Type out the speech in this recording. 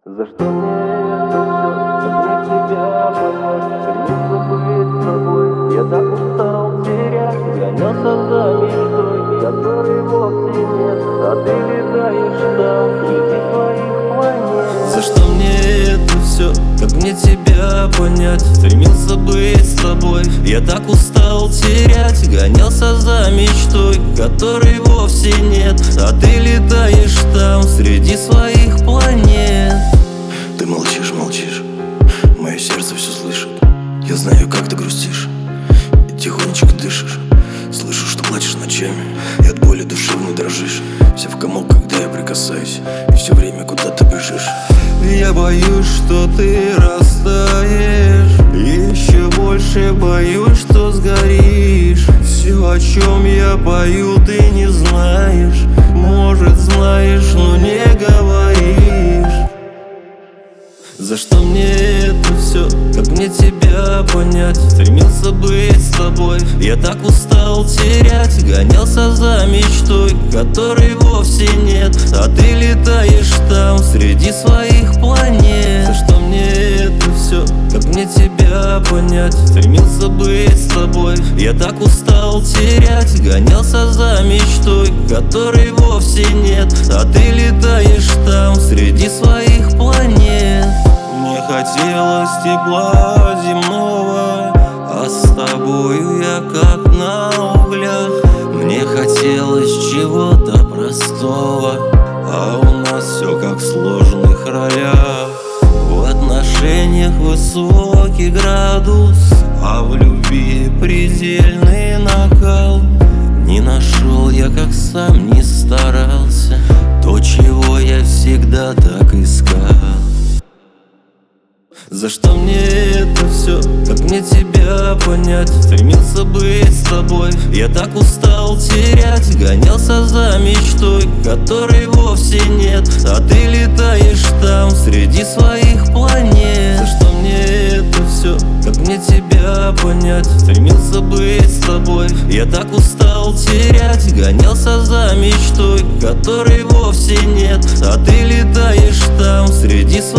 За что мне это все? Как мне тебя понять? Стремился быть с тобой. Я так устал терять, гонялся за мечтой, которой вовсе нет, а ты летаешь там среди своих планет. За что мне это все? Как мне тебя понять? Стремился быть с тобой. Я так устал терять, гонялся за мечтой, которой вовсе нет, а ты летаешь там среди своих планет. Ты молчишь, молчишь, мое сердце все слышит. Я знаю, как ты грустишь и тихонечко дышишь. Слышу, что плачешь ночами и от боли душевной дрожишь. Вся в комок, когда я прикасаюсь, и все время куда ты бежишь. Я боюсь, что ты растаешь, еще больше боюсь, что сгоришь. Все, о чем я пою, ты не знаешь. Может, знаешь, но не говоришь. За что мне это все? Как мне тебя понять? Стремился быть с тобой. Я так устал терять, гонялся за мечтой, которой вовсе нет, а ты летаешь там среди своих планет. За что мне это все? Как мне тебя понять? Стремился быть с тобой. Я так устал терять, гонялся за мечтой, которой вовсе нет, а ты летаешь там среди своих планет. Мне хотелось тепла земного, а с тобою я как на углях. Мне хотелось чего-то простого, а у нас все как в сложных ролях. В отношениях высокий градус, а в любви предельный накал. Не нашел я, как сам не старался, то, чего я всегда так искал. За что мне это все? Как мне тебя понять? Стремился быть с тобой. Я так устал терять, гонялся за мечтой, которой вовсе нет, а ты летаешь там среди своих планет. За что мне это все? Как мне тебя понять? Стремился быть с тобой. Я так устал терять, гонялся за мечтой, которой вовсе нет, а ты летаешь там среди своих планет.